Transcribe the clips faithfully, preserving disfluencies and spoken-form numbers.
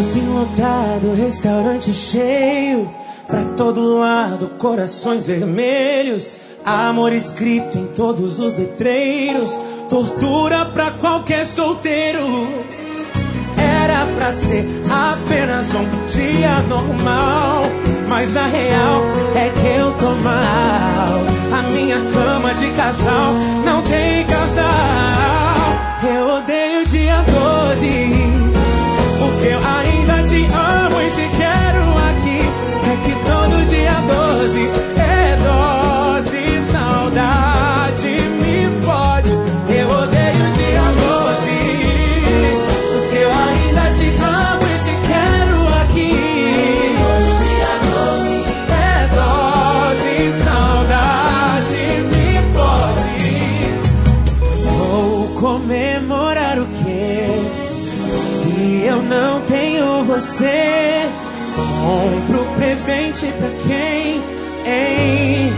Shopping lotado, restaurante cheio, pra todo lado, corações vermelhos. Amor escrito em todos os letreiros, tortura pra qualquer solteiro. Era pra ser apenas um dia normal, mas a real é que eu tô mal. A minha cama de casal não tem casal. Eu odeio o dia doze, porque eu ainda te amo e te quero aqui. É que todo dia doze é dose, saudade me fode. Eu odeio o dia doze, porque eu ainda te amo e te quero aqui. Todo dia doze é dose, saudade me fode. Vou comemorar o quê? Se eu não tenho você, compro presente pra quem? Ei,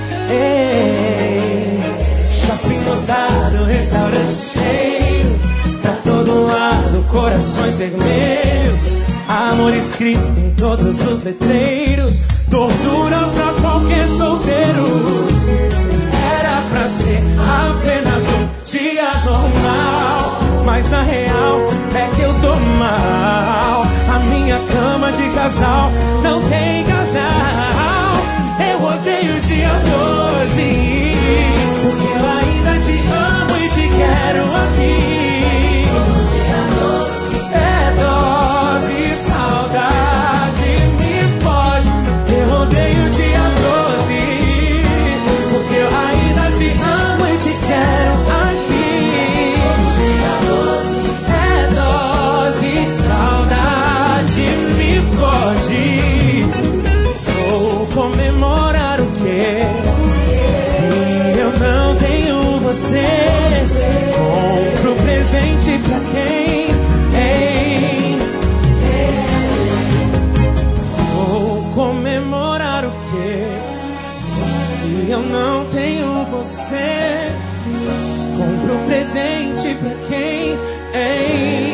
ei. Shopping lotado, restaurante cheio, pra todo lado, corações vermelhos. Amor escrito em todos os letreiros, tortura pra qualquer solteiro. Era pra ser apenas um dia normal, mas a real é que eu tô mal. A minha cama de casal não tem casal. Eu odeio o dia doze, porque eu ainda te amo e te quero aqui. Todo dia doze é dose, saudade me fode. Eu odeio o dia doze, porque eu ainda te amo e te quero aqui. Todo dia doze é dose, saudade me fode. Vou comemorar o quê? Se eu não tenho você, compro presente pra quem? Ei, vou comemorar o quê? Se eu não tenho você, compro presente pra quem? Ei.